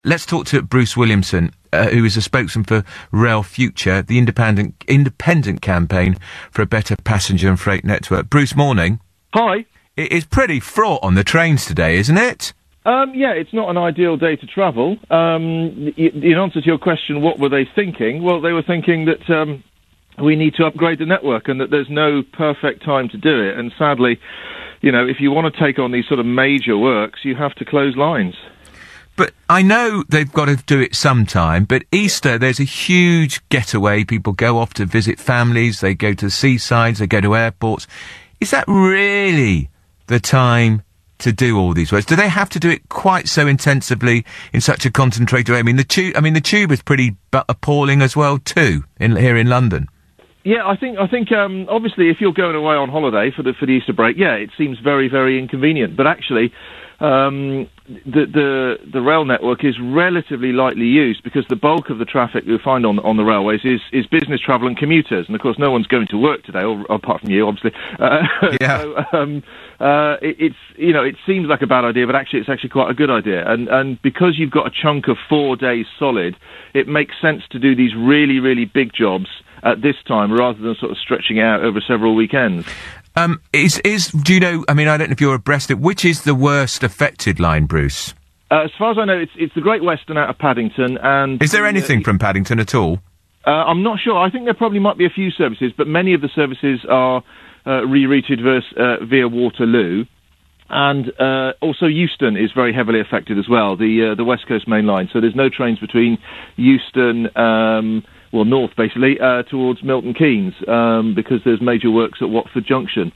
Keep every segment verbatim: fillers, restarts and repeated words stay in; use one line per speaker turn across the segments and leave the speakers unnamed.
Let's talk to Bruce Williamson, uh, who is a spokesman for Rail Future, the independent independent campaign for a better passenger and freight network. Bruce, morning.
Hi.
It is pretty fraught on the trains today, isn't it?
Um, yeah, it's not an ideal day to travel. Um, y- in answer to your question, what were they thinking? Well, they were thinking that um, we need to upgrade the network and that there's no perfect time to do it. And sadly, you know, if you want to take on these sort of major works, you have to close lines.
But I know they've got to do it sometime, but Easter, there's a huge getaway. People go off to visit families, they go to the seasides, they go to airports. Is that really the time to do all these works? Do they have to do it quite so intensively in such a concentrated way? I mean, the tube, I mean, the tube is pretty bu- appalling as well, too, in, here in London.
Yeah, I think I think um, obviously if you're going away on holiday for the for the Easter break, yeah, it seems very very inconvenient. But actually, um, the the the rail network is relatively lightly used because the bulk of the traffic you find on on the railways is is business travel and commuters, and of course no one's going to work today, or, apart from you, obviously. Uh,
yeah.
So, um, uh, it, it's you know it seems like a bad idea, but actually it's actually quite a good idea. And and because you've got a chunk of four days solid, it makes sense to do these really really big jobs at this time, rather than sort of stretching it out over several weekends.
Um, is, is, do you know, I mean, I don't know if you're abreast of, which is the worst affected line, Bruce?
Uh, as far as I know, it's it's the Great Western out of Paddington, and...
Is there anything uh, from Paddington at all?
Uh, I'm not sure. I think there probably might be a few services, but many of the services are uh, rerouted vers- uh, via Waterloo. And uh, also Euston is very heavily affected as well, the uh, the West Coast Main Line. So there's no trains between Euston... Um, well, north, basically, uh, towards Milton Keynes, um, because there's major works at Watford Junction.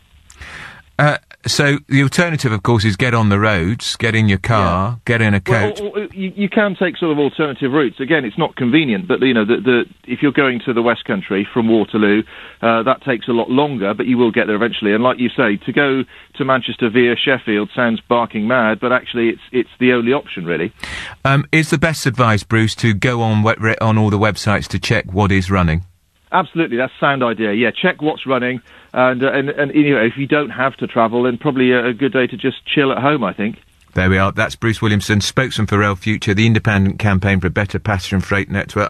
Uh, so the alternative, of course, is get on the roads, get in your car, yeah. get in a coach.
Well, or, or, you, you can take sort of alternative routes. Again, it's not convenient, but, you know, the, the, if you're going to the West Country from Waterloo, uh, that takes a lot longer, but you will get there eventually. And like you say, to go to Manchester via Sheffield sounds barking mad, but actually it's it's the only option, really.
Um, is the best advice, Bruce, to go on we- on all the websites to check what is running?
Absolutely, that's a sound idea. Yeah, check what's running, and uh, and, and you know, if you don't have to travel, then probably a, a good day to just chill at home, I think.
There we are. That's Bruce Williamson, spokesman for Rail Future, the independent campaign for a better passenger and freight network.